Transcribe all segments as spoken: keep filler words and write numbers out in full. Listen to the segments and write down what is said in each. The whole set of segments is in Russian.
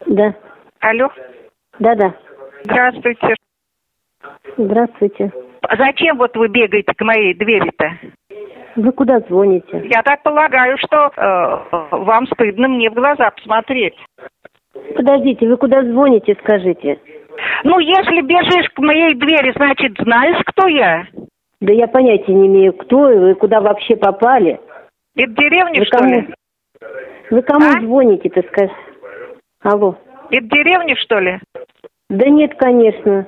Да. Алло. Да-да. Здравствуйте. Здравствуйте. А зачем вот вы бегаете к моей двери-то? Вы куда звоните? Я так полагаю, что э, вам стыдно мне в глаза посмотреть. Подождите, вы куда звоните, скажите? Ну, если бежишь к моей двери, значит, знаешь, кто я? Да я понятия не имею, кто вы, куда вообще попали. Это деревня, вы что кому... ли? Вы кому а? звоните-то, скажите? Алло. Это деревня, что ли? Да нет, конечно.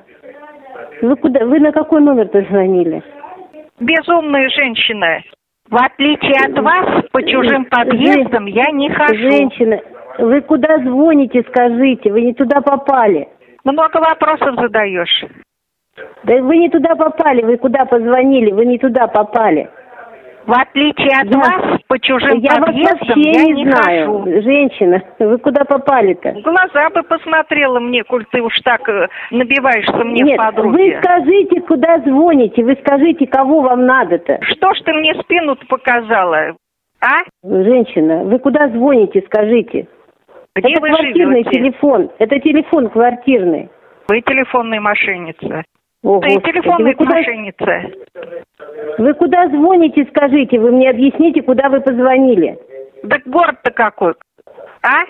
Вы куда? Вы на какой номер-то звонили? Безумная женщина. В отличие от вас, по чужим подъездам я не хожу. Женщина, вы куда звоните, скажите? Вы не туда попали. Много вопросов задаешь. Да вы не туда попали, вы куда позвонили, вы не туда попали. В отличие от я, вас, по чужим я подъездам я не, не знаю. хожу. Женщина, вы куда попали-то? В глаза бы посмотрела мне, коль ты уж так э, набиваешься мне Нет, в подруги. Вы скажите, куда звоните, вы скажите, кого вам надо-то. Что ж ты мне спину-то показала, а? Женщина, вы куда звоните, скажите? Где это вы квартирный живете? телефон, это телефон квартирный. Вы телефонная мошенница. О, ты Господи, телефонная вы куда... мошенница. Вы куда звоните, скажите, вы мне объясните, куда вы позвонили. Да город-то какой, а?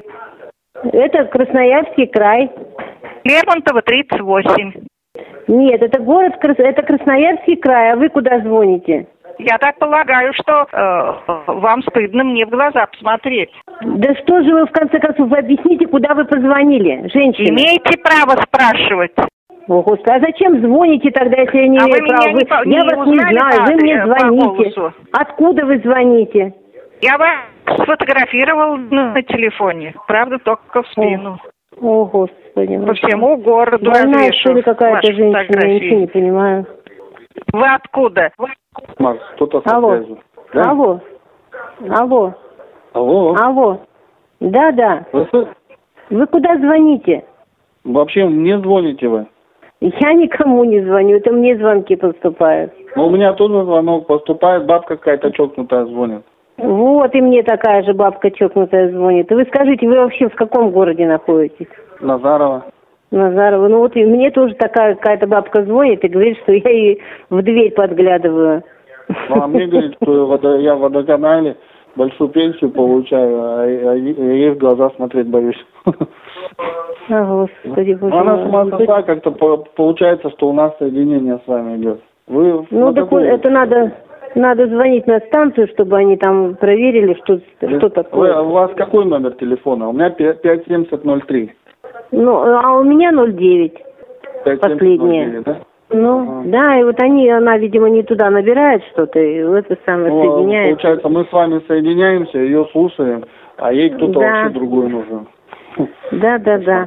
Это Красноярский край. Лермонтова, тридцать восемь. Нет, это город, это Красноярский край, а вы куда звоните? Я так полагаю, что э, вам стыдно мне в глаза посмотреть. Да что же вы, в конце концов, вы объясните, куда вы позвонили, женщина? Имеете право спрашивать. О, Господи, а зачем звоните тогда, если я не а имею права? Не по... Я не вас не знаю, по... вы мне звоните. Откуда вы звоните? Я вас сфотографировал на телефоне, правда, только в спину. О, О Господи. По всему городу развешу. Что ли какая-то женщина, я ничего не понимаю. Вы откуда? Макс, кто-то со Алло. связью. Да? Алло. Алло. Алло. Алло. Да-да. Вы... вы куда звоните? Вообще, мне звоните вы? Я никому не звоню, это мне звонки поступают. Ну, у меня тоже звонок поступает, бабка какая-то чокнутая звонит. Вот, и мне такая же бабка чокнутая звонит. И вы скажите, вы вообще в каком городе находитесь? Назарова. Назарова. Ну вот и мне тоже такая какая-то бабка звонит и говорит, что я ей в дверь подглядываю. Ну, а мне говорит, что я в водоканале большую пенсию получаю, а я ей в глаза смотреть боюсь. А, Господи, боже Она мой. сама так как-то получается, что у нас соединение с вами идет. Вы ну, так какой... это надо, надо звонить на станцию, чтобы они там проверили, что, что такое. Вы, у вас какой номер телефона? У меня пять семьдесят ноль три. Ну, а у меня ноль девять. Последнее. Да? Ну, ага. Да, и вот они, она, видимо, не туда набирает что-то, и это самое ну, соединяется. Получается, мы с вами соединяемся, ее слушаем, а ей кто-то да. вообще другой нужен. Да, да, да.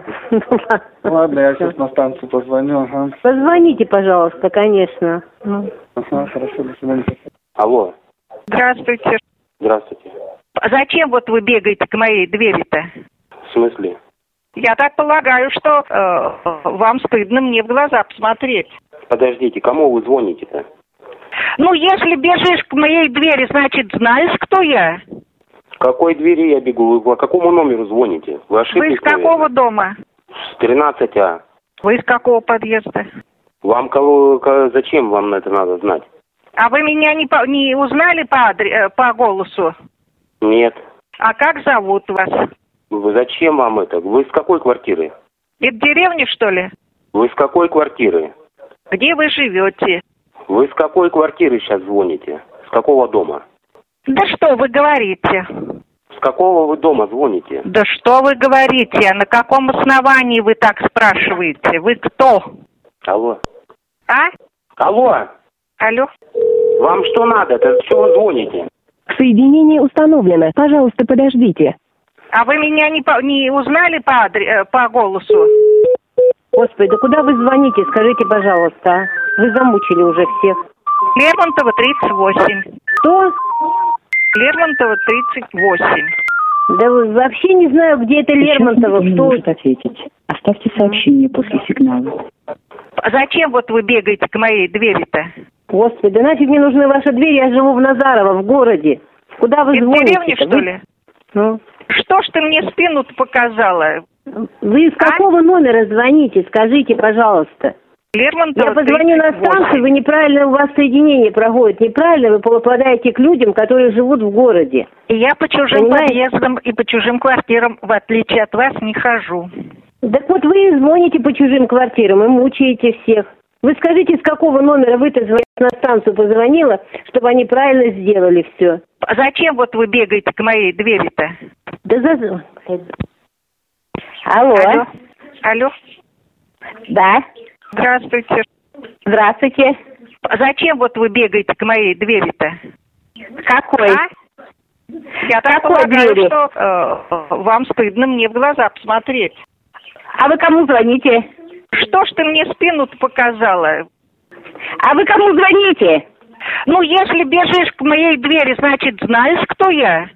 Ну, ладно, я сейчас на станцию позвоню. Ага. Позвоните, пожалуйста, конечно. Ага, хорошо, до свидания. Алло. Здравствуйте. Здравствуйте. А зачем вот вы бегаете к моей двери-то? В смысле? Я так полагаю, что э, вам стыдно мне в глаза посмотреть. Подождите, кому вы звоните-то? Ну, если бежишь к моей двери, значит, знаешь, кто я? К какой двери я бегу? Вы по какому номеру звоните? Вы ошиблись? Вы из какого наверное? Дома? С тринадцать А. Вы из какого подъезда? Вам кого, зачем вам это надо знать? А вы меня не, по, не узнали по, адре, по голосу? Нет. А как зовут вас? Вы зачем вам это? Вы с какой квартиры? Это деревня, что ли? Вы с какой квартиры? Где вы живете? Вы с какой квартиры сейчас звоните? С какого дома? Да что вы говорите? С какого вы дома звоните? Да что вы говорите? На каком основании вы так спрашиваете? Вы кто? Алло. А? Алло. Алло. Вам что надо? Это что вы звоните? Соединение установлено. Пожалуйста, подождите. А вы меня не, по, не узнали по, адре, по голосу? Господи, да куда вы звоните, скажите, пожалуйста, а? Вы замучили уже всех. Лермонтова, тридцать восемь. Что? Лермонтова, тридцать восемь. Да вы вообще не знаю, где это Лермонтова. Сейчас не может ответить. Оставьте сообщение после сигнала. А зачем вот вы бегаете к моей двери-то? Господи, да нафиг мне нужны ваши двери, я живу в Назарово, в городе. Куда вы это звоните? Деревня, что вы... ли? Ну? Что ж ты мне спину-то показала? Вы из какого а? номера звоните? Скажите, пожалуйста. Лермонтова, Я позвоню на станцию, вы неправильно, у вас соединение проходит. Неправильно вы попадаете к людям, которые живут в городе. И я по чужим Понимаете? подъездам и по чужим квартирам, в отличие от вас, не хожу. Так вот вы звоните по чужим квартирам и мучаете всех. Вы скажите, с какого номера вы-то на станцию позвонила, чтобы они правильно сделали все. А зачем вот вы бегаете к моей двери-то? Да за... Алло. Алло. Алло. Да. Здравствуйте. Здравствуйте. А зачем вот вы бегаете к моей двери-то? Какой? А? Я так полагаю, что э, вам стыдно мне в глаза посмотреть. А вы кому звоните? Что ж ты мне спину-то показала? А вы кому звоните? Ну, если бежишь к моей двери, значит, знаешь, кто я?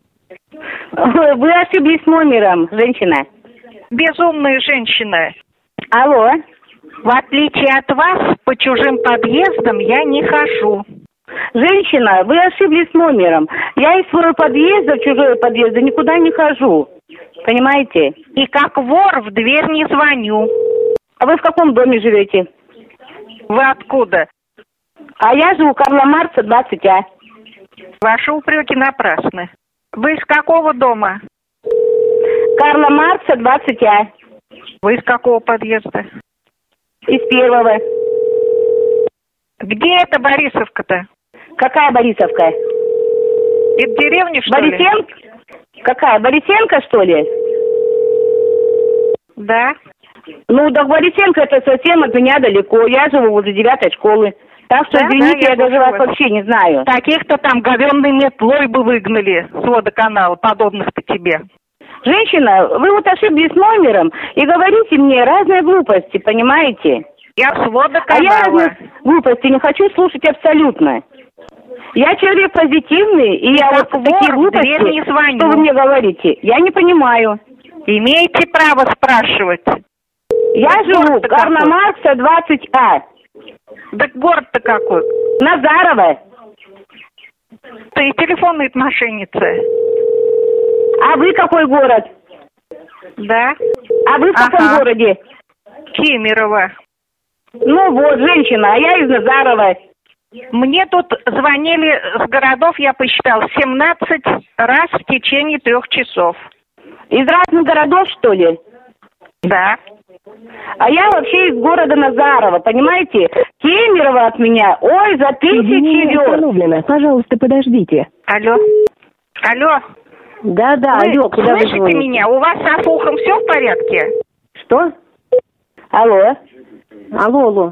Вы ошиблись номером, женщина. Безумная женщина. Алло. В отличие от вас, по чужим подъездам я не хожу. Женщина, вы ошиблись номером. Я из своего подъезда в чужой подъезд никуда не хожу. Понимаете? И как вор в дверь не звоню. А вы в каком доме живете? Вы откуда? А я живу Карла Маркса, двадцать А. Ваши упреки напрасны. Вы из какого дома? Карла Маркса, двадцать А. Вы из какого подъезда? Из первого. Где это Борисовка-то? Какая Борисовка? Это деревня, что Борисенко? ли? Какая? Борисенко, что ли? Да. Ну, до Борисенко это совсем от меня далеко. Я живу возле девятой школы. Так что, да, извините, да, я, я даже вас вообще не знаю. Таких-то там говенной метлой бы выгнали с водоканала, подобных-то тебе. Женщина, вы вот ошиблись номером и говорите мне разные глупости, понимаете? Я с водоканала. А я разные глупости не хочу слушать абсолютно. Я человек позитивный, и, и я вот вор, такие глупости, не звоню. что вы мне говорите, я не понимаю. Имеете право спрашивать. Я так живу Карла Маркса, двадцать А. Так город-то какой? Назарова. Ты телефонная мошенница. А вы какой город? Да. А вы в ага. каком городе? Кемерово. Ну вот, женщина, а я из Назарова. Мне тут звонили с городов, я посчитал, семнадцать раз в течение трех часов. Из разных городов, что ли? Да. А я вообще из города Назарова, понимаете? Кемерово от меня, ой, за тысячи верст. Пожалуйста, подождите. Алло. Алло. Да, да, вы алло, куда вы слышите звоните? меня? У вас с ухом все в порядке? Что? Алло. Алло, алло.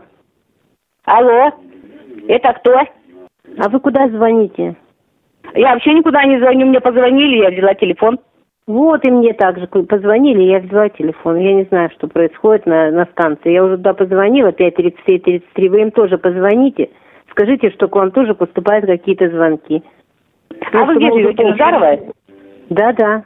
Алло. Это кто? А вы куда звоните? Я вообще никуда не звоню, мне позвонили, я взяла телефон. Вот и мне также позвонили, я взяла телефон. Я не знаю, что происходит на, на станции. Я уже туда позвонила, пять тридцать три тридцать три. Вы им тоже позвоните. Скажите, что к вам тоже поступают какие-то звонки. А вы где живете, Назарова? Да, да.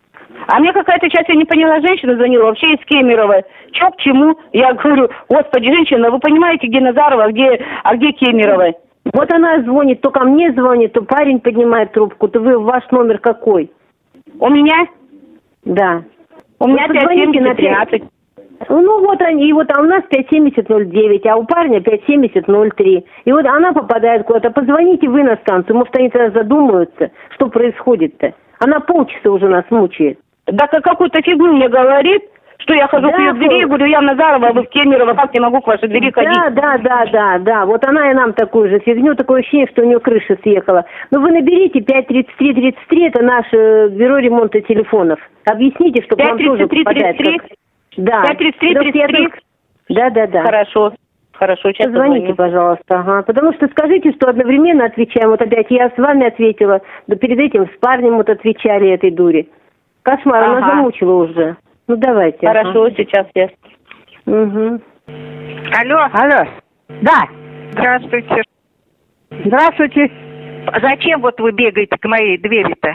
А мне какая-то, сейчас я не поняла, женщина звонила, вообще из Кемерово. Че к чему? Я говорю, господи, женщина, вы понимаете, где Назарова, а где, а где Кемерово? Вот она звонит, то ко мне звонит, то парень поднимает трубку, то вы, ваш номер какой? У меня? Да. У меня пять семьдесят тринадцать. Ну вот они, и вот а у нас пять семьдесят ноль девять, а у парня пять семьдесят ноль три. И вот она попадает куда-то. Позвоните вы на станцию, может они тогда задумаются, что происходит-то. Она полчаса уже нас мучает. Да какую-то фигню мне говорит, что я хожу да, к ее двери, говорю, я Назарова, а вы в Кемерово, как я могу к вашей двери ходить? Да, да, да, да, да. Вот она и нам такую же фигню, такое ощущение, что у нее крыша съехала. Ну вы наберите пять тридцать три тридцать три, это наше бюро ремонта телефонов. Объясните, что к вам тоже попадает. пять тридцать три тридцать три? Да. пять тридцать три тридцать три? Да, да, да. Хорошо. Хорошо, сейчас позвоните, пожалуйста, ага. Потому что скажите, что одновременно отвечаем. Вот опять я с вами ответила, да перед этим с парнем вот отвечали этой дуре. Кошмар, ага. Она замучила уже. Ну давайте. Хорошо, ага. Сейчас я. Угу. Алло. Алло. Да. Здравствуйте. Здравствуйте. Зачем вот вы бегаете к моей двери-то?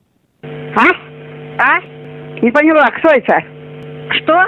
А? А? Не поняла, кто это? Что?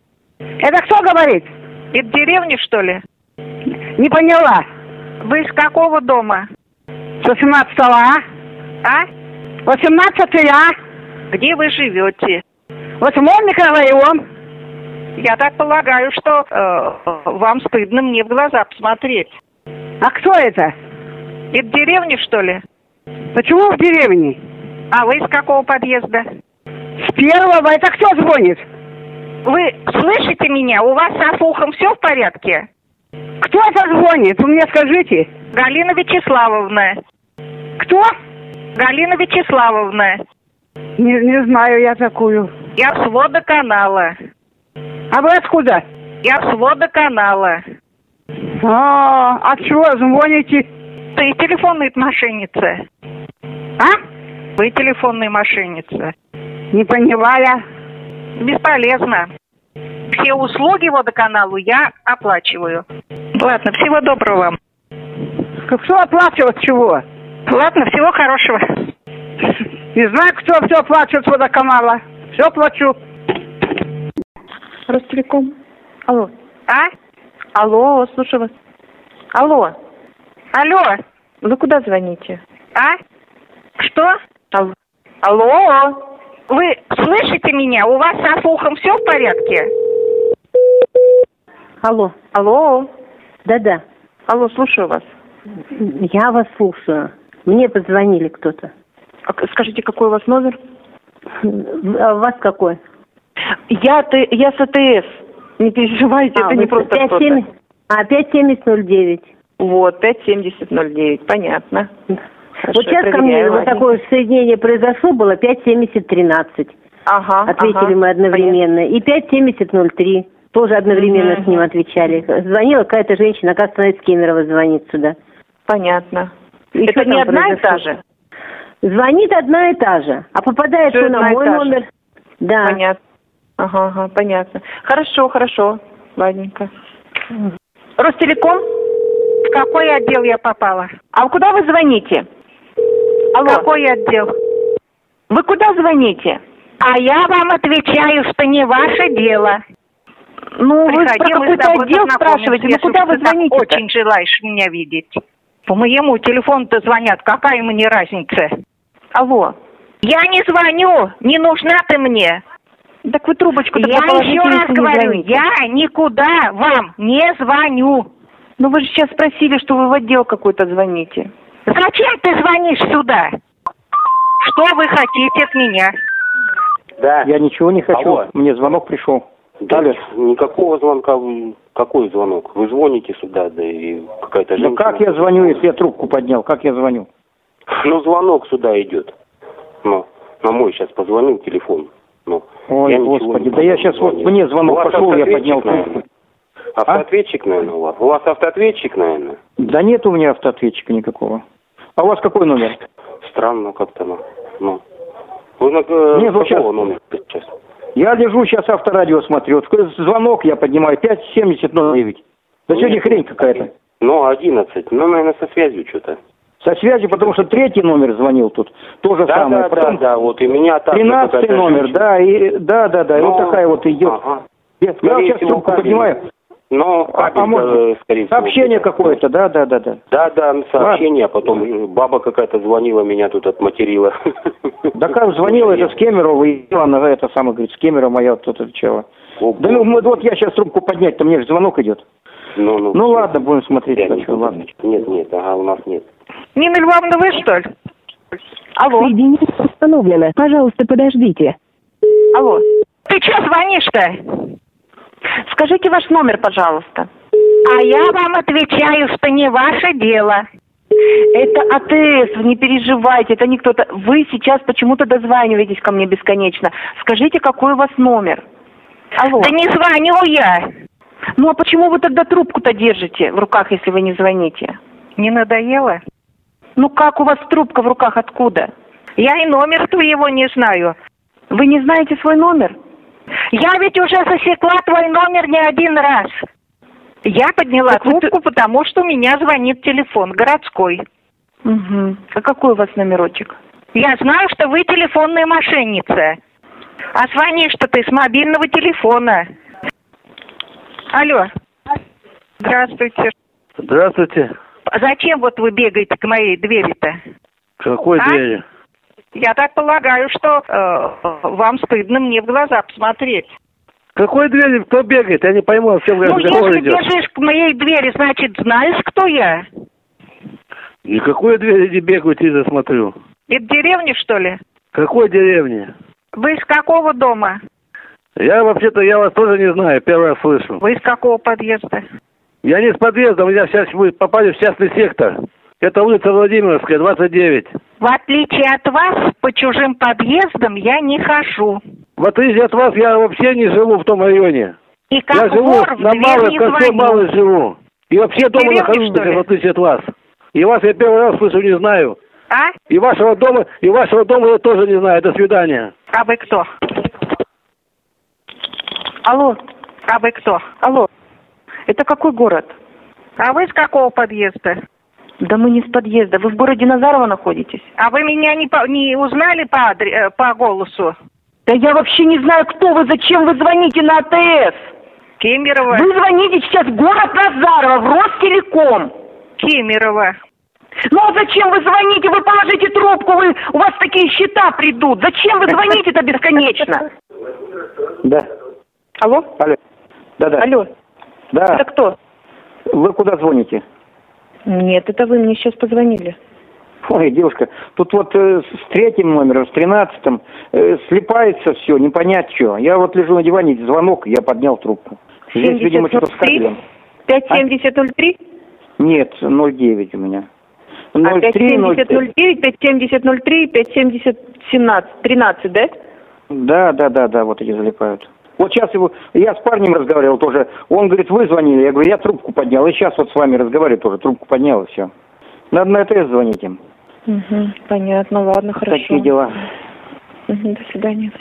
Это кто говорит? Это деревня, что ли? Не поняла. Вы из какого дома? С восемнадцатого А. А? восемнадцатый А. Где вы живете? Вот Смольникова и он. Я так полагаю, что э, вам стыдно мне в глаза посмотреть. А кто это? Это деревня, что ли? Почему в деревне? А вы из какого подъезда? С первого. Это кто звонит? Вы слышите меня? У вас со слухом все в порядке? Кто это звонит? Вы мне скажите. Галина Вячеславовна. Кто? Галина Вячеславовна. Не, не знаю я такую. Я с водоканала. А вы откуда? Я с водоканала. А, от чего звоните? Ты телефонная мошенница. А? Вы телефонная мошенница. Не поняла я. Бесполезно. Все услуги водоканалу я оплачиваю. Ладно, всего доброго вам. Кто оплачивает чего? Ладно, всего хорошего. Не знаю, кто все оплачивает с водоканала. Все плачу. Ростелеком. Алло. А? Алло, слушаю вас. Алло. Алло. Вы куда звоните? А? Что? Алло. Алло. Вы слышите меня? У вас со слухом все в порядке? Алло. Алло. Да-да. Алло, слушаю вас. Я вас слушаю. Мне позвонили кто-то. А, скажите, какой у вас номер? А у вас какой? Я, ты, я с АТС. Не переживайте, а, это не просто кто-то. семь... А, пять семьдесят ноль девять. Вот, пять семьдесят ноль девять, понятно. Хорошо, вот сейчас ко мне вот такое соединение произошло, было пять семьдесят тринадцать. Ага, ответили ага, мы одновременно. Понятно. И пять семьдесят ноль три. Тоже одновременно угу. с ним отвечали. Звонила какая-то женщина, оказывается, из Кемерово звонит сюда. Понятно. И это не одна произошло? И та же? Звонит одна и та же. А попадает что на мой номер. Да. Понятно. Ага, ага, понятно. Хорошо, хорошо. Ладненько. Ростелеком? В какой отдел я попала? А куда вы звоните? Алло. В какой отдел? Вы куда звоните? А я вам отвечаю, что не ваше дело. Ну, вы про какой-то отдел спрашиваете, ну куда вы звоните? Очень желаешь меня видеть. По моему телефону-то звонят, какая мне разница? Алло. Я не звоню, не нужна ты мне. Так вы трубочку Я еще раз говорю, я никуда вам не звоню. Ну вы же сейчас спросили, что вы в отдел какой-то звоните. Зачем ты звонишь сюда? Что вы хотите от меня? Да. Я ничего не хочу, Алло. Мне звонок пришел. Да, Алло. Никакого звонка. Какой звонок? Вы звоните сюда, да и какая-то женщина... Ну как я звоню, если я трубку поднял? Как я звоню? Ну звонок сюда идет. Ну, на мой сейчас позвонил телефон. Ну, ой, господи, да я сейчас вот мне звонок пошел, я поднял трубку. Автоответчик, а? наверное, у вас? У вас автоответчик, наверное? Да нет у меня автоответчика никакого. А у вас какой номер? Странно как-то, ну. ну. Вы на э, нет, какого сейчас... номера сейчас? Я лежу, сейчас авторадио смотрю. Звонок я поднимаю, пять семьдесят ноль девять. Да сегодня нет, хрень какая-то. Ну, одиннадцать. Ну, наверное, со связью что-то. Со связью, потому что третий номер звонил тут. То же да, самое. Да, Потом да, да, вот и меня так. тринадцатый номер, женщина. да, и да, да, да. Ну, и вот такая вот идет. Ага. Я, я сейчас трубку поднимаю. Ну, а, а может, скорее всего. Сообщение какое-то, да, да, да, да. Да, да, сообщение, а потом баба какая-то звонила, меня тут отматерила. Да как звонила, это с Кемерово, и она это самое говорит, с Кемерово моя вот тут отвечала. Да ну вот я сейчас трубку поднять-то, мне же звонок идет. Ну, ну, ну ладно, будем смотреть. Я не ладно. Нет, нет, ага, у нас нет. Нина Львовна, вы что ли? Алло. Соединение установлено. Пожалуйста, подождите. Алло. Ты что звонишь-то? Скажите ваш номер, пожалуйста. А я вам отвечаю, что не ваше дело. Это АТС, не переживайте, это не кто-то. Вы сейчас почему-то дозваниваетесь ко мне бесконечно. Скажите, какой у вас номер? Алло. Да не звоню я. Ну а почему вы тогда трубку-то держите в руках, если вы не звоните? Не надоело? Ну как у вас трубка в руках, откуда? Я и номер твоего не знаю. Вы не знаете свой номер? Я ведь уже засекла твой номер не один раз. Я подняла так трубку, вы... потому что у меня звонит телефон городской. Угу. А какой у вас номерочек? Я знаю, что вы телефонная мошенница. А звонишь-то ты с мобильного телефона. Алло. Здравствуйте. Здравствуйте. Зачем вот вы бегаете к моей двери-то? К какой а? двери? Я так полагаю, что э, вам стыдно мне в глаза посмотреть. Какой двери? Кто бегает? Я не пойму, о чем Ну, разговор если идет. бежишь к моей двери, значит, знаешь, кто я? Никакой двери не бегаю, Лиза, смотрю. Это деревня, что ли? Какой деревни? Вы из какого дома? Я вообще-то, я вас тоже не знаю, первый раз слышу. Вы из какого подъезда? Я не с подъездом, я сейчас вы попали в частный сектор. Это улица Владимировская, двадцать девять. В отличие от вас, по чужим подъездам я не хожу. В отличие от вас, я вообще не живу в том районе. И как Я живу вор в на дверь Малой, не в конце звоню. Малой живу. И вообще дома Деревня, нахожусь, что ли? в отличие от вас. И вас я первый раз слышу, не знаю. А? И вашего дома, и вашего дома я тоже не знаю. До свидания. А вы кто? Алло, А вы кто? алло. Это какой город? А вы с какого подъезда? Да мы не с подъезда. Вы в городе Назарова находитесь? А вы меня не, по, не узнали по, адре, э, по голосу? Да я вообще не знаю, кто вы, зачем вы звоните на АТС. Кемерово. Вы звоните сейчас в город Назарова, в Ростелеком. Кемерово. Ну а зачем вы звоните? Вы положите трубку, вы, у вас такие счета придут. Зачем вы звоните-то бесконечно? Да. Алло? Алло. Да-да. Алло, Да. это кто? Вы куда звоните? Нет, это вы мне сейчас позвонили. Ой, девушка, тут вот э, с третьим номером, с тринадцатым э, слипается все, не понять что. Я вот лежу на диване, звонок, я поднял трубку. Здесь, видимо, что-то с кабелем. пять семьдесят ноль три? Нет, ноль девять у меня. А пять семьдесят ноль девять, пять семьдесят ноль три, пять семьдесят семнадцать, тринадцать, да? Да, да, да, да, вот эти залипают. Вот сейчас его, я с парнем разговаривал тоже, он говорит, вы звонили, я говорю, я трубку поднял, и сейчас вот с вами разговариваю тоже, трубку поднял и все. Надо на АТС звонить им. Угу, понятно, ладно, хорошо. Такие дела. Угу, до свидания.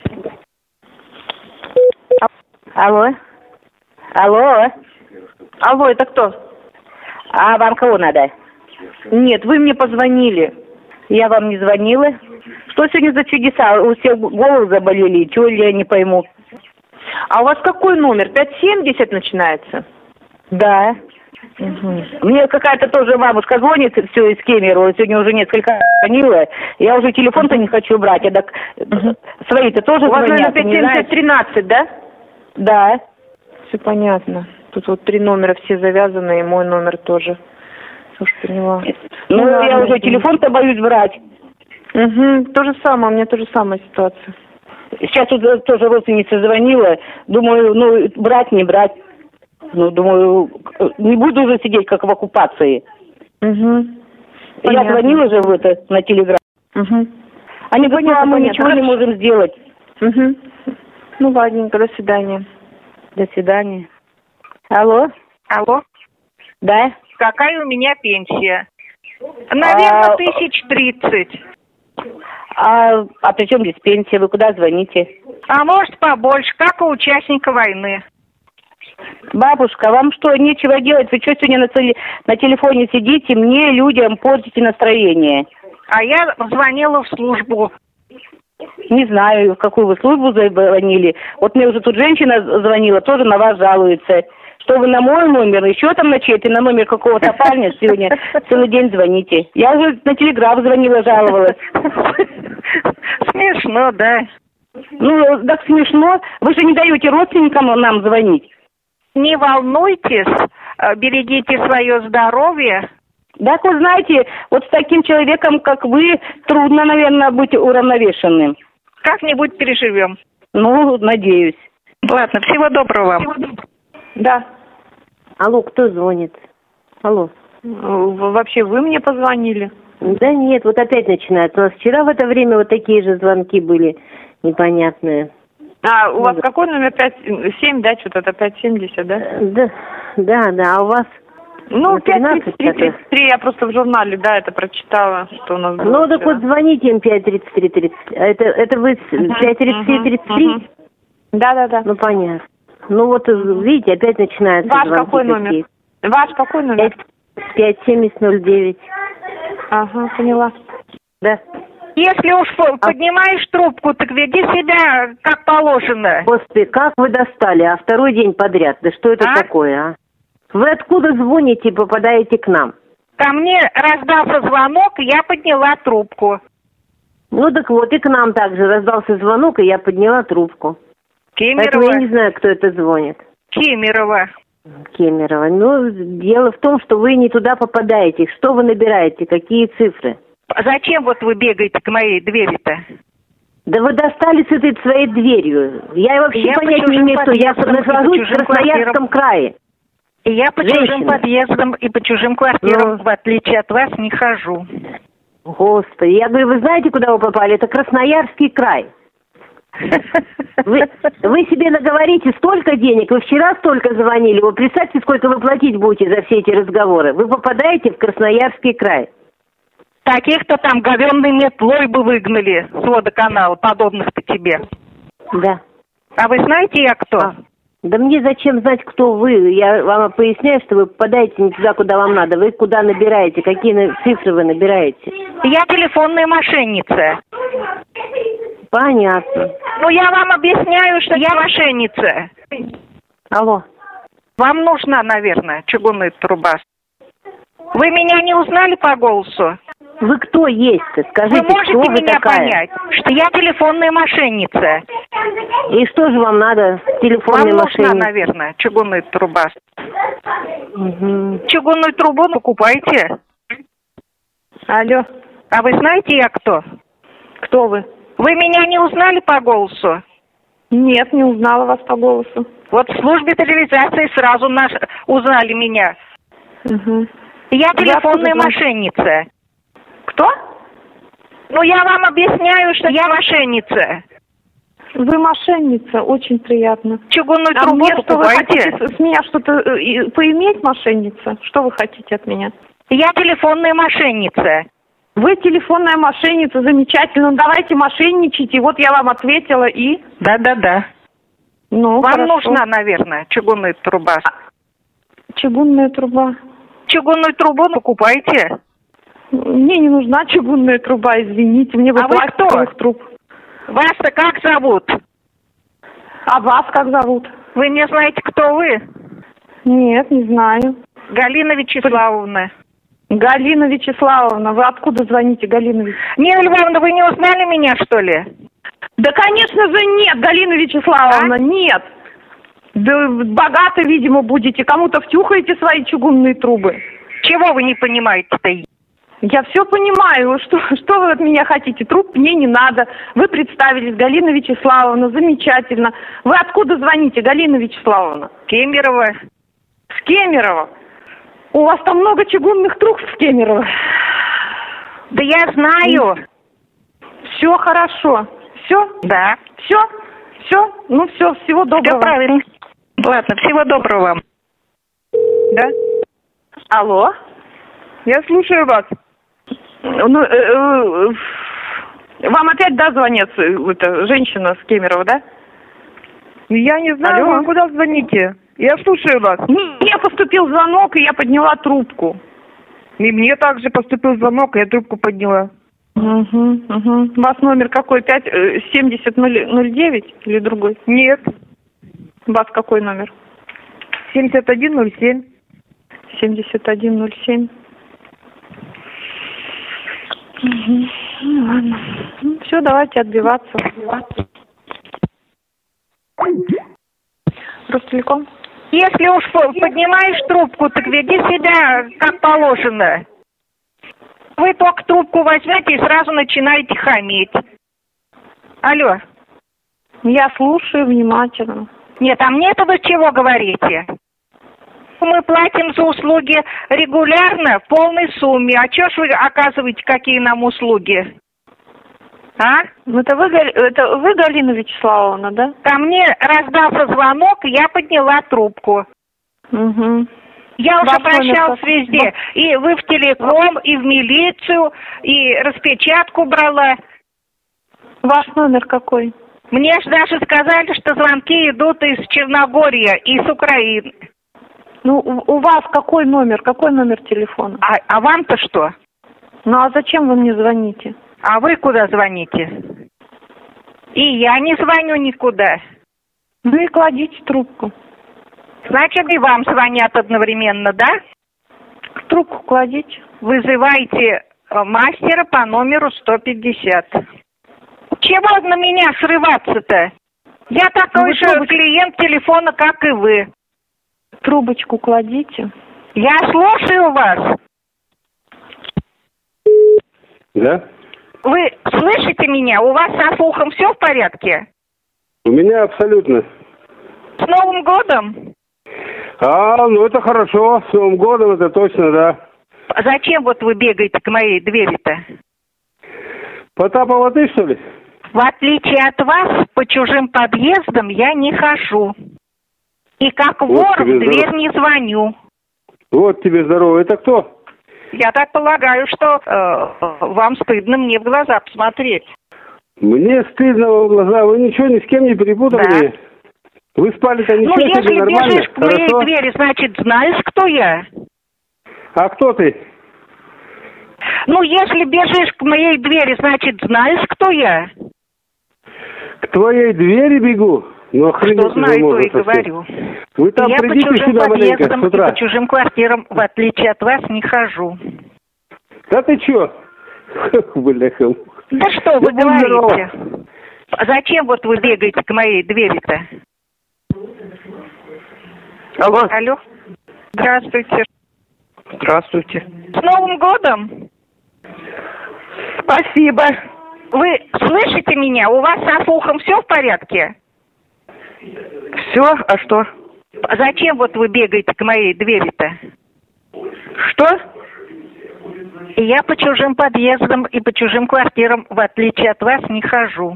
Алло? Алло? Алло, это кто? А вам кого надо? Нет, вы мне позвонили. Я вам не звонила. Что сегодня за чудеса? У всех головы заболели, чего ли я не пойму. А у вас какой номер? пять семьдесят начинается? Да. Угу. Мне какая-то тоже бабушка звонит, все из Кемерово, сегодня уже несколько раз звонила. Я уже телефон-то не хочу брать, а так Угу. свои-то тоже У вас, звонят. наверное, пять семьдесят тринадцать, да? Да. Все понятно. Тут вот три номера все завязаны, и мой номер тоже. Уж поняла. Ну, я ладно, уже извините. телефон-то боюсь брать. Угу, то же самое, у меня тоже самая ситуация. Сейчас тут тоже родственница звонила. Думаю, ну, брать, не брать. Ну, думаю, не буду уже сидеть, как в оккупации. Угу. Я звонила же в это, на телеграм. Угу. Они говорят, Понятно, а мы понятно. ничего не Хорошо. можем сделать. Угу. Ну, ладненько, до свидания. До свидания. Алло? Алло? Да? Какая у меня пенсия? Наверное, А, тысяч тридцать. А, а при чем здесь пенсия? Вы куда звоните? А может, побольше, как у участника войны. Бабушка, вам что, нечего делать? Вы что сегодня на, теле- на телефоне сидите, мне, людям, портите настроение? А я звонила в службу. Не знаю, в какую вы службу звонили. Вот мне уже тут женщина звонила, тоже на вас жалуется. Что вы на мой номер, еще там на чей-то, на номер какого-то парня сегодня целый день звоните. Я уже на телеграф звонила, жаловалась. Смешно, да. Ну, так смешно. Вы же не даете родственникам нам звонить. Не волнуйтесь, э, берегите свое здоровье. Так вы знаете, вот с таким человеком, как вы, трудно, наверное, быть уравновешенным. Как-нибудь переживем. Ну, надеюсь. Ладно, всего доброго вам. Да. Алло, кто звонит? Алло. В- Вообще, вы мне позвонили? Да нет, вот опять начинается. У нас вчера в это время вот такие же звонки были непонятные. А, у Ну вас да. какой номер? пять семь, да, что-то это пять семьдесят, да? Да, да, да, а у вас? Ну, На пять тринадцать тридцать три, тридцать три, я просто в журнале, да, это прочитала, что у нас было. Ну, так вчера. вот звоните им пять тридцать три тридцать. А это, это вы пять тридцать три тридцать три? Да, да, да. Ну, понятно. Ну, вот, видите, опять начинается. Ваш какой номер? Ваш какой номер? пять семьдесят ноль девять. Ага, поняла. Да. Если уж по- поднимаешь трубку, так веди себя как положено. Господи, как вы достали, а второй день подряд? Да что это А? такое, а? Вы откуда звоните и попадаете к нам? Ко мне раздался звонок, и я подняла трубку. Ну так вот, и к нам также раздался звонок, и я подняла трубку. Кемерово. Поэтому я не знаю, кто это звонит. Кемерово. Кемерово. Ну, дело в том, что вы не туда попадаете. Что вы набираете? Какие цифры? А зачем вот вы бегаете к моей двери-то? Да вы достали с этой своей дверью. Я вообще Я понять по не имею, кто. Я подъездам и по нахожусь в чужим Красноярском квартирам. крае. И я по Женщина. чужим подъездам и по чужим квартирам, Ну. в отличие от вас, не хожу. Господи, я говорю, вы знаете, куда вы попали? Это Красноярский край. Вы, вы себе наговорите столько денег, вы вчера столько звонили, вы представьте, сколько вы платить будете за все эти разговоры. Вы попадаете в Красноярский край. Таких-то там говенной метлой бы выгнали с водоканала, подобных-то тебе. Да. А вы знаете, я кто? А, да мне зачем знать, кто вы? Я вам поясняю, что вы попадаете не туда, куда вам надо. Вы куда набираете, какие на- цифры вы набираете? Я телефонная мошенница. Понятно. Ну, я вам объясняю, что я мошенница. Алло. Вам нужна, наверное, чугунная труба. Вы меня не узнали по голосу? Вы кто есть-то? Скажите, Вы можете кто вы меня такая? понять, что я телефонная мошенница? И что же вам надо с телефонной Вам машиной? нужна, наверное, чугунная труба. Угу. Чугунную трубу покупайте. Алло. А вы знаете, я кто? Кто вы? Вы меня не узнали по голосу? Нет, не узнала вас по голосу. Вот в службе телевизации сразу наш... узнали меня. Угу. Я Вы телефонная откуда мошенница. Кто? Ну, я вам объясняю, что я мошенница. Вы мошенница, очень приятно. Чугунную А трубу мне что, вы покупайте. хотите с меня что-то э, и- поиметь, мошенница? Что вы хотите от меня? Я телефонная мошенница. Вы телефонная мошенница, замечательно. Ну, давайте мошенничайте. Вот я вам ответила и... Да-да-да. Ну, Вам хорошо. нужна, наверное, чугунная труба. Чугунная труба. Чугунную трубу покупайте. Мне не нужна чугунная труба, извините. Мне бы А вы кто? пластиковых труб. Вас-то как зовут? А вас как зовут? Вы не знаете, кто вы? Нет, не знаю. Галина Вячеславовна. Галина Вячеславовна. Вы откуда звоните, Галина Вячеславовна? Нина Львовна, вы не узнали меня, что ли? Да, конечно же, нет, Галина Вячеславовна, А? нет. Да богато, видимо, будете. Кому-то втюхаете свои чугунные трубы. Чего вы не понимаете-то? Я все понимаю. Что, что вы от меня хотите? Труб мне не надо. Вы представились, Галина Вячеславовна, замечательно. Вы откуда звоните, Галина Вячеславовна? Кемерово. С Кемерово. У вас там много чугунных труб с Кемерово. Да я знаю. Все хорошо. Все? Да. Все? Все? Ну все, всего Все доброго. правильно. Ладно, всего доброго вам. Да? Алло? Я слушаю вас. Ну, э, э, вам опять, да, звонит э, эта женщина с Кемерово, да? Я не знаю, Алло. вы куда звоните? Я слушаю вас. Мне поступил звонок, и я подняла трубку. И мне также поступил звонок, и я трубку подняла. Угу, угу. У вас номер какой? пять семьдесят ноль девять или другой? Нет. У вас какой номер? семьдесят один ноль семь. семьдесят один ноль семь. Угу. Ну ладно. Ну, все, давайте отбиваться. Ростелеком? Если уж по- поднимаешь трубку, так веди себя как положено. Вы только трубку возьмете и сразу начинаете хамить. Алло. Я слушаю внимательно. Нет, а мне-то вы чего говорите? Мы платим за услуги регулярно в полной сумме. А чё ж вы оказываете, какие нам услуги? А? Это вы, Гали- это вы, Галина Вячеславовна, да? Ко мне раздался звонок, и я подняла трубку. Угу. Я уже Ваш номер обращалась какой? везде. И вы в телеком, и в милицию, и распечатку брала. Ваш номер какой? Мне же даже сказали, что звонки идут из Черногории и с Украины. Ну, у у вас какой номер? Какой номер телефона? А, а вам-то что? Ну, а зачем вы мне звоните? А вы куда звоните? И я не звоню никуда. Ну и кладите трубку. Значит, и вам звонят одновременно, да? Трубку кладите. Вызывайте э, мастера по номеру сто пятьдесят. чего на меня срываться-то? Я такой же трубочку... клиент телефона, как и вы. Трубочку кладите. Я слушаю вас. Да? Вы слышите меня? У вас со слухом все в порядке? У меня абсолютно. С Новым годом? А, ну это хорошо. С Новым годом это точно, да. А зачем вот вы бегаете к моей двери-то? Потапова ты, что ли? В отличие от вас, по чужим подъездам я не хожу. И как Вот вор в дверь здорово. не звоню. Вот тебе здорово. Это кто? Я так полагаю, что э, вам стыдно мне в глаза посмотреть. Мне стыдно в глаза. Вы ничего ни с кем не перепутали? Да. Вы спали-то ничего Ну, себе, если нормально? бежишь к моей Хорошо? двери, значит, знаешь, кто я? А кто ты? Ну, если бежишь к моей двери, значит, знаешь, кто я? К твоей двери бегу? Ну, охренеть Что знаю, то можно и совсем. говорю. Вы там Я по придите чужим сюда маленько, с подъездам и утра. по чужим квартирам, в отличие от вас, не хожу. Да ты чё? Бляха. Да что вы Ну, говорите? здорово. А зачем вот вы бегаете к моей двери-то? Алло. Алло. Здравствуйте. Здравствуйте. С Новым годом! Спасибо. Вы слышите меня? У вас со слухом все в порядке? Все? А что? А зачем вот вы бегаете к моей двери-то? Что? И я по чужим подъездам и по чужим квартирам, в отличие от вас, не хожу.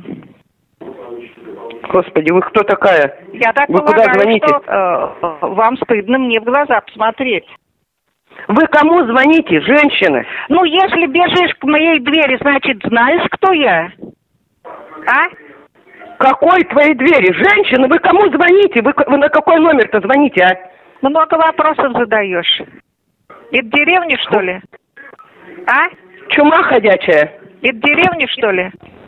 Господи, вы кто такая? Я так Вы куда полагаю, звоните? что э, вам стыдно мне в глаза посмотреть. Вы кому звоните, женщина? Ну, если бежишь к моей двери, значит, знаешь, кто я? А? Какой твоей двери? Женщина, вы кому звоните? Вы, вы на какой номер-то звоните, а? Много вопросов задаешь. Это деревня, что ли? А? Чума ходячая. Это деревня, что ли?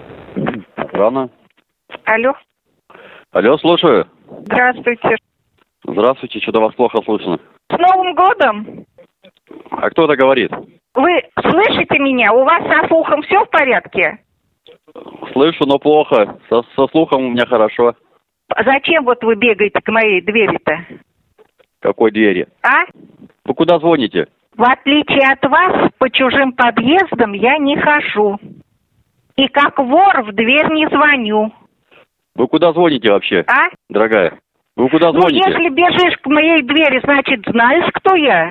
Рано. Алло. Алло, слушаю. Здравствуйте. Здравствуйте, что-то вас плохо слышно. С Новым годом! А кто это говорит? Вы слышите меня? У вас со слухом все в порядке? Слышу, но плохо. Со, со слухом у меня хорошо. А зачем вот вы бегаете к моей двери-то? Какой двери? А? Вы куда звоните? В отличие от вас, по чужим подъездам я не хожу. И как вор в дверь не звоню. Вы куда звоните вообще? А? Дорогая, вы куда Ну, звоните? если бежишь к моей двери, значит, знаешь, кто я?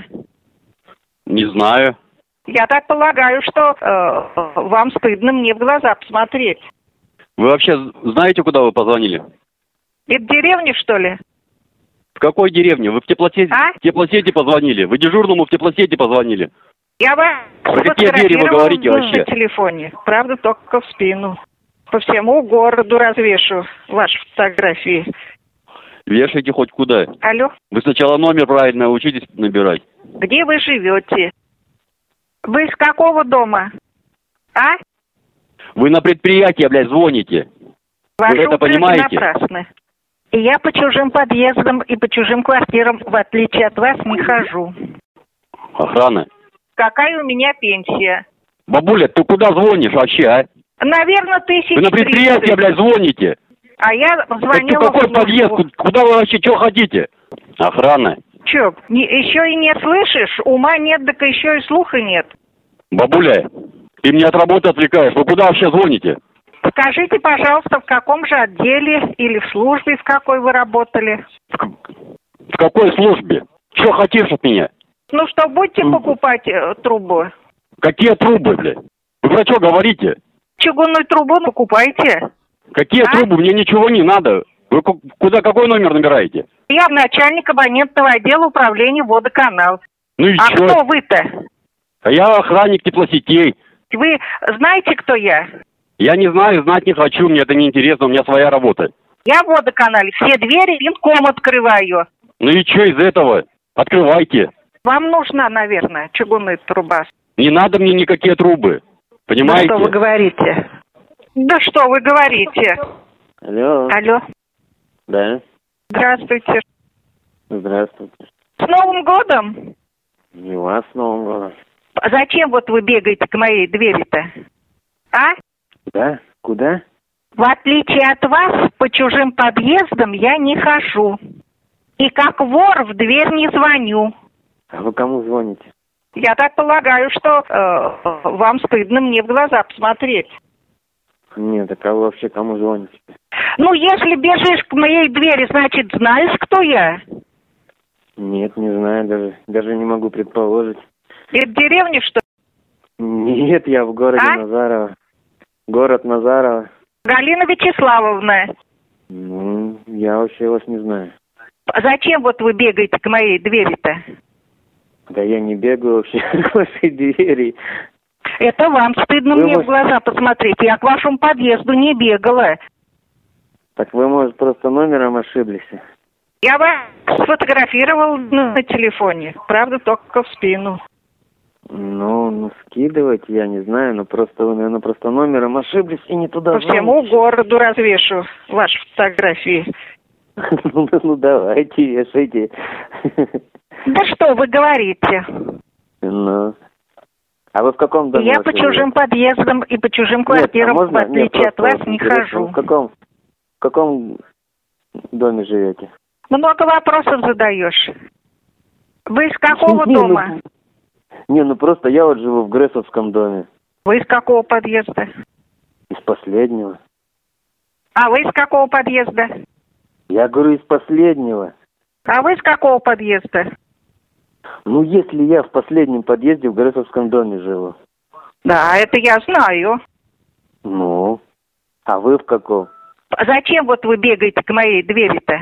Не знаю. Я так полагаю, что э, вам стыдно мне в глаза посмотреть. Вы вообще знаете, куда вы позвонили? Это деревня, что ли? В какой деревне? Вы в теплосети, А? в теплосети позвонили. Вы дежурному в теплосети позвонили. Я вас Про какие двери вы говорите на вообще? телефоне. Правда, только в спину. По всему городу развешу ваши фотографии. Вешайте хоть куда. Алло, Вы сначала номер правильно учитесь набирать. где вы живете? Вы из какого дома? А? Вы на предприятие, блядь, звоните. Ваши Вы это упреки понимаете? напрасны. И я по чужим подъездам и по чужим квартирам, в отличие от вас, не хожу. Охрана. Какая у меня пенсия? Бабуля, ты куда звонишь вообще, а? Наверное, тысяч Вы на предприятие, тридцать. блядь, звоните. А я Так звонила ты какой в службу. подъезд? Ку- Куда вы вообще, что хотите? Охрана. Че, не, еще и не слышишь? Ума нет, так еще и слуха нет. Бабуля, ты меня от работы отвлекаешь. Вы куда вообще звоните? Скажите, пожалуйста, в каком же отделе или в службе, в какой вы работали? В, к- в какой службе? Что хотишь от меня? Ну что, будете покупать э, трубу? Какие трубы, блядь? Вы про что говорите? Чугунную трубу покупайте. Какие А? трубы? Мне ничего не надо. Вы ку- куда, какой номер набираете? Я начальник абонентного отдела управления водоканал. Ну и А чё? кто вы-то? А я охранник теплосетей. Вы знаете, кто я? Я не знаю, знать не хочу, мне это не интересно, у меня своя работа. Я в водоканале все двери винтком открываю. Ну и что из этого? Открывайте. Вам нужна, наверное, чугунная труба. Не надо мне никакие трубы. Понимаете? Да что вы говорите? Да что вы говорите? Алло. Алло. Да. Здравствуйте. Здравствуйте. С Новым годом! И вас с Новым годом. А зачем вот вы бегаете к моей двери-то? А? Да? Куда? В отличие от вас, по чужим подъездам я не хожу. И как вор в дверь не звоню. А вы кому звоните? Я так полагаю, что э, вам стыдно мне в глаза посмотреть. Нет, так а вы вообще кому звоните? Ну, если бежишь к моей двери, значит, знаешь, кто я? Нет, не знаю, даже, даже не могу предположить. Это деревня, что ли? Нет, я в городе а? Назарово. Город Назарово. Галина Вячеславовна. Ну, я вообще вас не знаю. Зачем вот вы бегаете к моей двери-то? Да я не бегаю вообще к вашей двери. Это вам стыдно вы мне может... в глаза посмотреть. Я к вашему подъезду не бегала. Так вы, может, просто номером ошиблись? Я вас сфотографировал на телефоне. Правда, только в спину. Ну, ну, скидывайте, я не знаю, но просто вы, наверное, просто номером ошиблись и не туда По всему городу развешу ваши фотографии. Ну, ну, давайте, вешайте. Да что вы говорите? Ну, а вы в каком доме? Я по чужим подъездам и по чужим квартирам, в отличие от вас, не хожу. В каком, в каком доме живете? Много вопросов задаешь. Вы из какого не, дома? Ну, не, ну просто я вот живу в Грессовском доме. Вы из какого подъезда? Из последнего. А вы из какого подъезда? Я говорю, из последнего. А вы из какого подъезда? Ну, если я в последнем подъезде в Грессовском доме живу. Да, это я знаю. Ну, а вы в каком? А зачем вот вы бегаете к моей двери-то?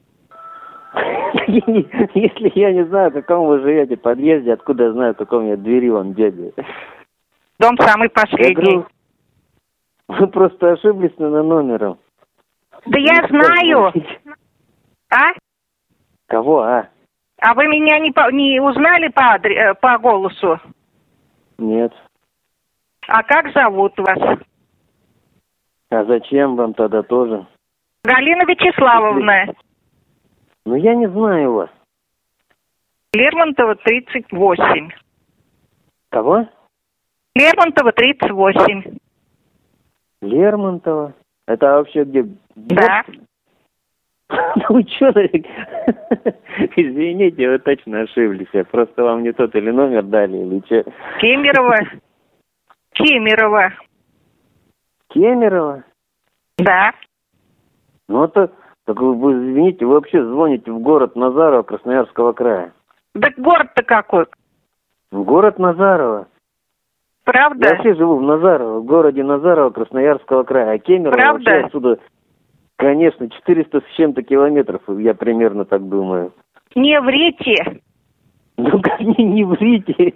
Если я не знаю, в каком вы живете подъезде, откуда я знаю, в каком я двери вам бегаю? Дом самый последний. Вы просто ошиблись на номером. Да я знаю. А? Кого, а? А вы меня не, по, не узнали по, адре, по голосу? Нет. А как зовут вас? А зачем вам тогда тоже? Галина Вячеславовна. Ну, я не знаю вас. Лермонтова, тридцать восемь. Кого? Лермонтова, тридцать восемь. Лермонтова? Это вообще где? Да. Ну, что ты? Извините, вы точно ошиблись. Просто вам не тот или номер дали, или что? Кемерово. Кемерово. Кемерово? Да. Ну, это... Так вы, вы, извините, вы вообще звоните в город Назарово Красноярского края. Да город-то какой? Город Назарово. Правда? Я вообще живу в Назарово, в городе Назарово Красноярского края. А Кемерово Правда? Вообще отсюда, конечно, четыреста с чем-то километров, я примерно так думаю. Не врите. Ну как не, не врите.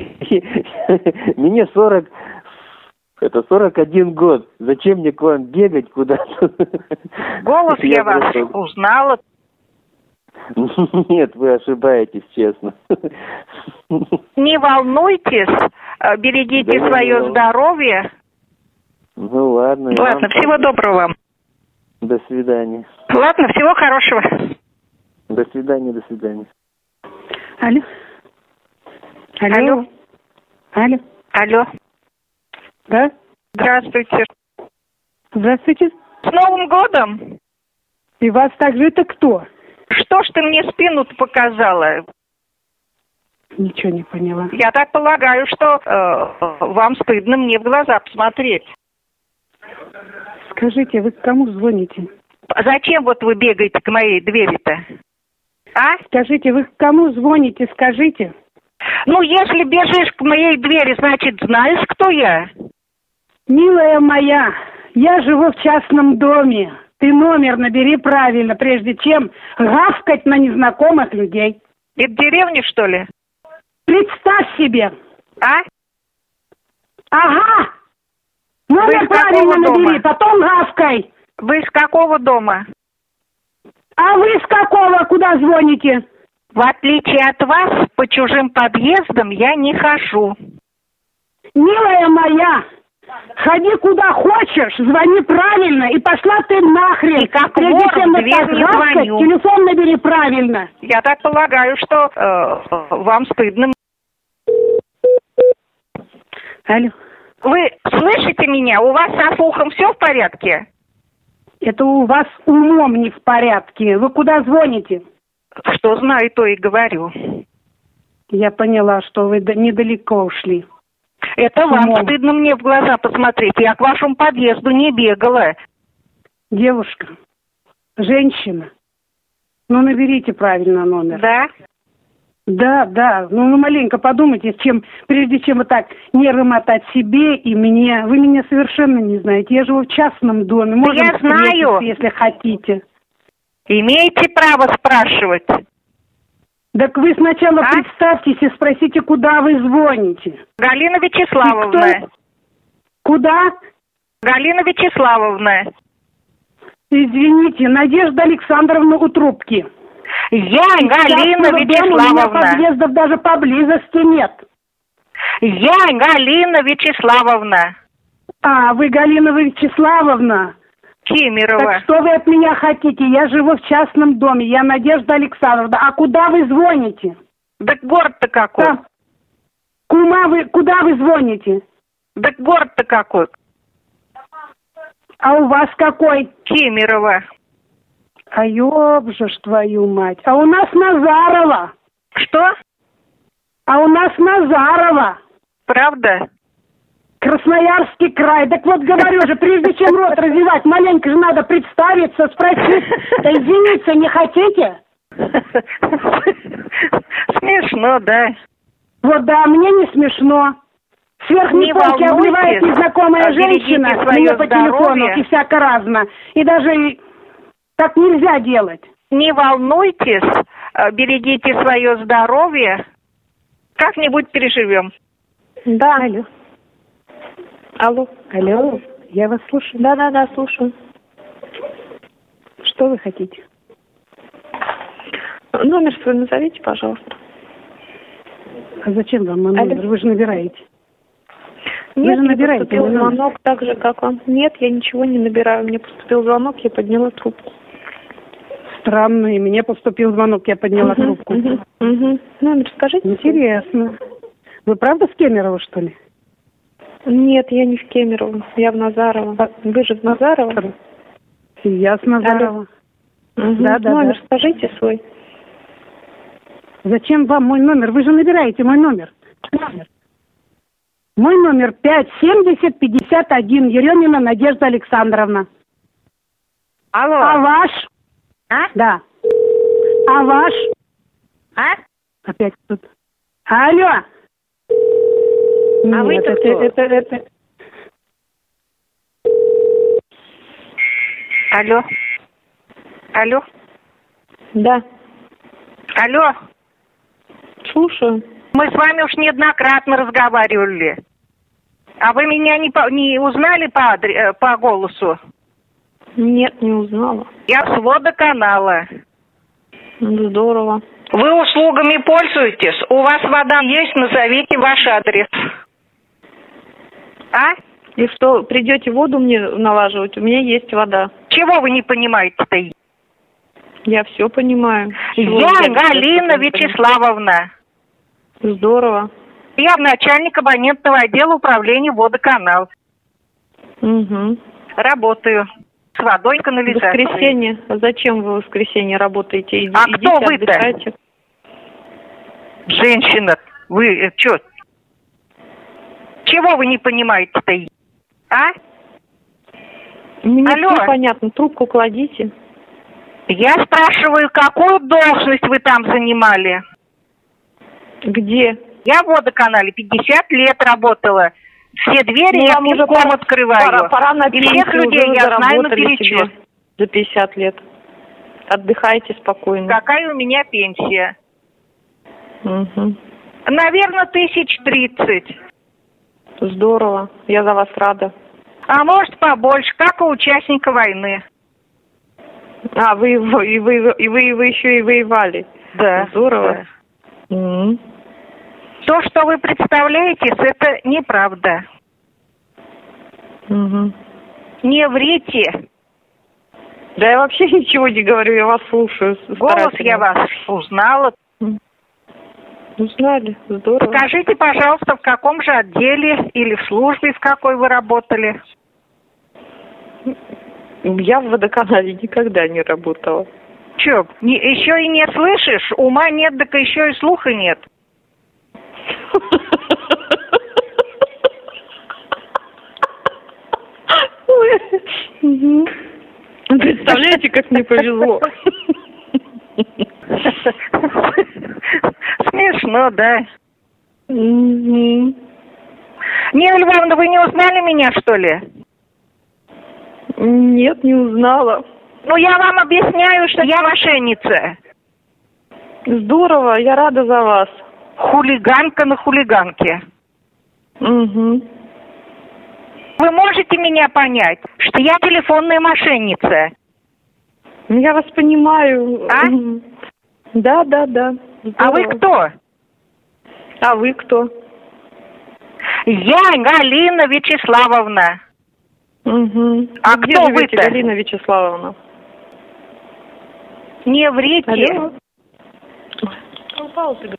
Мне сорок... Это сорок один год. Зачем мне к вам бегать куда-то? Голос я, я вас просто... узнала. Нет, вы ошибаетесь, честно. Не волнуйтесь, берегите да свое ну... здоровье. Ну ладно. Ладно, всего вам... доброго вам. До свидания. Ладно, всего хорошего. До свидания, до свидания. Алло. Алло. Алло. Алло. Да? Здравствуйте. Здравствуйте. С Новым годом! И вас также это кто? Что ж ты мне спину-то показала? Ничего не поняла. Я так полагаю, что э, вам стыдно мне в глаза посмотреть. Скажите, вы к кому звоните? Зачем вот вы бегаете к моей двери-то? А? Скажите, вы к кому звоните, скажите? Ну, если бежишь к моей двери, значит, знаешь, кто я? Милая моя, я живу в частном доме. Ты номер набери правильно, прежде чем гавкать на незнакомых людей. Это деревня, что ли? Представь себе. А? Ага. Номер правильно набери, потом гавкай. Вы из какого дома? А вы с какого, куда звоните? В отличие от вас, по чужим подъездам я не хожу. Милая моя, ходи куда хочешь, звони правильно и пошла ты нахрен. И как прежде вор чем в дверь не звоню. Телефон набери правильно. Я так полагаю, что э, вам стыдно. Алло. Вы слышите меня? У вас со слухом все в порядке? Это у вас умом не в порядке. Вы куда звоните? Что знаю, то и говорю. Я поняла, что вы недалеко ушли. Это вам стыдно мне в глаза посмотреть. Я к вашему подъезду не бегала. Девушка, женщина, ну наберите правильно номер. Да? Да, да. Ну, ну маленько подумайте, чем, прежде чем вы так нервы мотать себе и мне. Вы меня совершенно не знаете. Я живу в частном доме. Да можем я знаю. Если хотите. Имеете право спрашивать. Так вы сначала а? представьтесь и спросите, куда вы звоните. Галина Вячеславовна. Куда? Галина Вячеславовна. Извините, Надежда Александровна у трубки. Я Галина Вячеславовна. У меня подъездов даже поблизости нет. Я Галина Вячеславовна. А, вы Галина Вячеславовна. Кемерово. Так что вы от меня хотите? Я живу в частном доме. Я Надежда Александровна. А куда вы звоните? Да город-то какой? Да. Кума, вы куда вы звоните? Да город-то какой? А у вас какой? Кемерово. А ёб же ж твою мать. А у нас Назарова. Что? А у нас Назарова. Правда? Красноярский край. Так вот говорю же, прежде чем рот развивать, маленько же надо представиться, спросить. Да извиниться не хотите? Смешно, да. Вот да, мне не смешно. Сверх неполки обливает незнакомая женщина мне по телефону и всяко разно. И даже так нельзя делать. Не волнуйтесь, берегите свое здоровье. Как-нибудь переживем. Да. Алло. Алло. Алло, я вас слушаю. Да-да-да, слушаю. Что вы хотите? Номер свой назовите, пожалуйста. А зачем вам мой номер? Алло. Вы же набираете. Нет, вы же мне набираете поступил звонок так же, как вам. Нет, я ничего не набираю. Мне поступил звонок, я подняла трубку. Странно, и мне поступил звонок, я подняла угу, трубку. Угу, угу. Номер скажите. Интересно. Вы правда с Кемерово, что ли? Нет, я не в Кемерово, я в Назарово. А, вы же в Назарово? Я с Назарова. Угу. Да, да, номер да. скажите свой. Зачем вам мой номер? Вы же набираете мой номер. Номер. Мой номер пять семьдесят пятьдесят один. Еремина Надежда Александровна. Алло. А ваш? А? Да. А ваш? А? Опять тут. Алло. А Нет, вы-то это, кто? Это, это, это... Алло. Алло. Да. Алло. Слушаю. Мы с вами уж неоднократно разговаривали. А вы меня не, по, не узнали по, адре, по голосу? Нет, не узнала. Я с водоканала. Здорово. Вы услугами пользуетесь? У вас вода есть? Назовите ваш адрес. А? И что, придете воду мне налаживать? У меня есть вода. Чего вы не понимаете-то? Я все понимаю. Чего я Галина Вячеславовна. Здорово. Я начальник абонентного отдела управления водоканал. Угу. Работаю. С водой, канализацией. В воскресенье? Зачем вы в воскресенье работаете? Иди, а идите, кто вы-то? Отдыхайте. Женщина. Вы э, что? Чего вы не понимаете-то? А? Мне Алло. все понятно. Трубку кладите. Я спрашиваю, какую должность вы там занимали? Где? Я в водоканале пятьдесят лет работала. Все двери ну, я уже пинком пора, открываю. Пора, пора на и всех людей я знаю наперечет. За пятьдесят лет. Отдыхайте спокойно. Какая у меня пенсия? Угу. Наверное, тысяч тридцать. Здорово. Я за вас рада. А может побольше, как у участника войны. А, вы, и вы, и вы, и вы, и вы еще и воевали. Да. Здорово. Да. Mm-hmm. То, что вы представляете, это неправда. Mm-hmm. Не врите. Да я вообще ничего не говорю, я вас слушаю. Голос я вас узнала. Узнали, здорово. Скажите, пожалуйста, в каком же отделе или в службе, в какой вы работали? Я в водоканале никогда не работала. Че, не, еще и не слышишь? Ума нет, так еще и слуха нет. Представляете, как мне повезло. Смешно, да? Нина Львовна, вы не узнали меня, что ли? Нет, не узнала. Ну, я вам объясняю, что я мошенница. Здорово, я рада за вас. Хулиганка на хулиганке. Угу. Вы можете меня понять, что я телефонная мошенница? Я вас понимаю. А? Да, да, да. Здорово. А вы кто? А вы кто? Я Галина Вячеславовна. Угу. А где кто живете, вы-то? Галина Вячеславовна? Не врите. Алло. Упал ты.